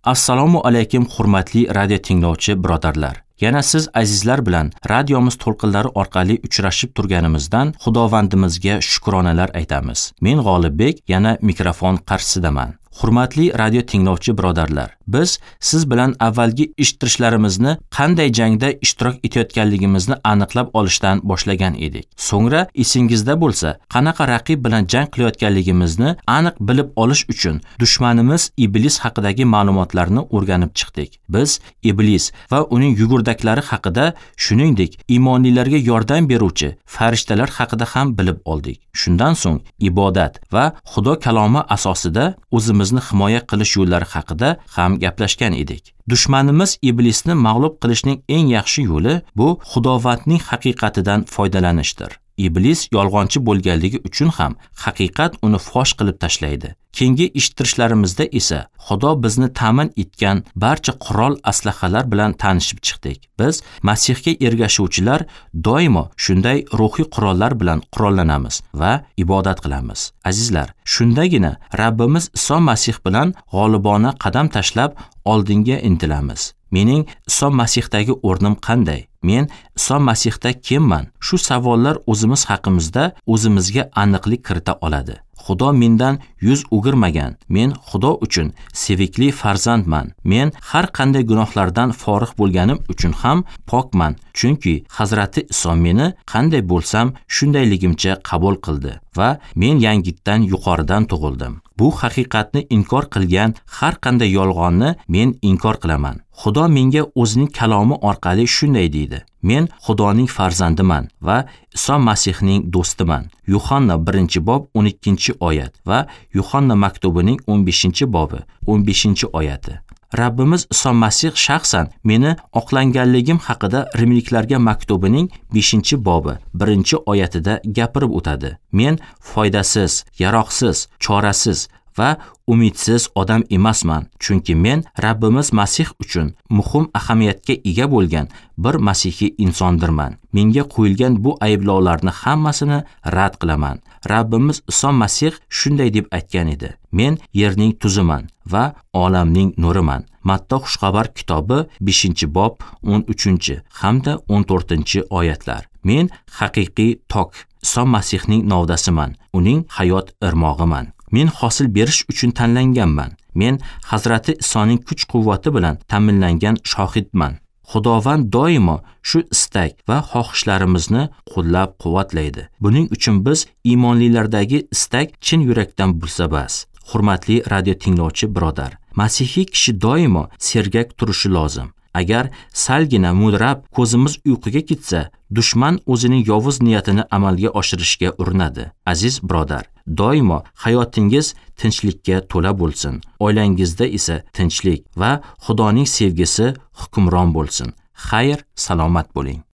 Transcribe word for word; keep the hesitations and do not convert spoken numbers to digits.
Assalomu alaykum hurmatli radio tinglovchi birodarlar. Yana siz azizlar bilan radiomiz to'lqinlari orqali uchrashib turganimizdan Xudovandimizga shukronalar aytamiz. Men G'olibbek, yana mikrofon qarshisidaman. Hurmatli radio tinglovchi birodarlar, biz siz bilan avvalgi eshittirishlarimizni qanday jangda ishtirok etayotganligimizni aniqlab olishdan boshlagan edik. So'ngra esingizda bo'lsa, qanaqa raqib bilan jang qilayotganligimizni aniq bilib olish uchun dushmanimiz Iblis haqidagi ma'lumotlarni o'rganib chiqdik. Biz Iblis va uning yugurdaklari haqida, shuningdek, iymonlilarga yordam beruvchi farishtalar haqida ham bilib oldik. Shundan so'ng ibodat va Xudo kalomi asosida o'zimiz himoya qilish yo'llari haqida ham gaplashgan edik. Dushmanimiz Iblisni mag'lub qilishning eng yaxshi yo'li bu Xudovandning haqiqatidan foydalanishdir. Iblis yolg'onchi bo'lganligi uchun ham haqiqat uni fosh qilib tashlaydi. Keyingi eshittirishlarimizda esa Xudo bizni ta'min etgan barcha qurol aslahalar bilan tanishib chiqdik. Biz Masihga ergashuvchilar doimo shunday ruhiy qurollar bilan qurollanamiz va ibodat qilamiz. Azizlar, shundagina Rabbimiz Iso Masih bilan g'olibona qadam tashlab oldinga intilamiz. Mening Iso Masihdagi o'rnim qanday? Men Iso Masihda kimman? Shu savollar o'zimiz haqimizda o'zimizga aniqlik kirita oladi. Xudo mendan yuz o'girmagan. Men Xudo uchun sevikli farzandman. Men har qanday gunohlardan forig' bo'lganim uchun ham pokman. Chunki Hazrati Iso meni qanday bo'lsam shundayligimcha qabul qildi va men yangitdan yuqoridan tug'ildim. Bu haqiqatni inkor qilgan har qanday yolg'onni men inkor qilaman. Xudo menga o'zining kalomi orqali shunday deydi: Men Xudoning farzandiman va Iso Masihning do'stiman. Yuhanna birinchi bob o'n ikkinchi oyat va Yuhanna maktubining o'n beshinchi bobi o'n beshinchi oyati. Rabbimiz Iso Masih shaxsan meni oqlanganligim haqida Rimliklarga maktubining beshinchi bobi birinchi oyatida gapirib o'tadi. Men foydasiz, yaroqsiz, chorasiz va umidsiz odam emasman, chunki men Rabbimiz Masih uchun muhim ahamiyatga ega bo'lgan bir masihiy insondirman. Menga qo'yilgan bu ayblovlarni hammasini rad qilaman. Rabbimiz Iso Masih shunday deb aytgan edi: Men yerning tuziman va olamning nuriman. Matta xushxabar kitobi beshinchi bob o'n uchinchi hamda o'n to'rtinchi oyatlar. Men haqiqiy tok, Iso Masihning novdasiman, uning hayot irmog'iman. Men hosil berish uchun tanlanganman. Men Hazrati Isoning kuch-quvvati bilan ta'minlangan shohidman. Xudovand doimo shu istak va xohishlarimizni qo'llab-quvvatlaydi. Buning uchun biz iymonlilardagi istak chin yurakdan bo'lsa bas. Hurmatli radio tinglovchi birodar, Masihiy kishi doimo sergak turishi lozim. Agar salgina mudrab ko'zimiz uyquga ketsa, dushman o'zining yovuz niyatini amalga oshirishga urinadi. Aziz birodar, doimo hayotingiz tinchlikka to'la bo'lsin. Oilangizda esa tinchlik va Xudoning sevgisi hukmron bo'lsin. Xayr, salomat bo'ling.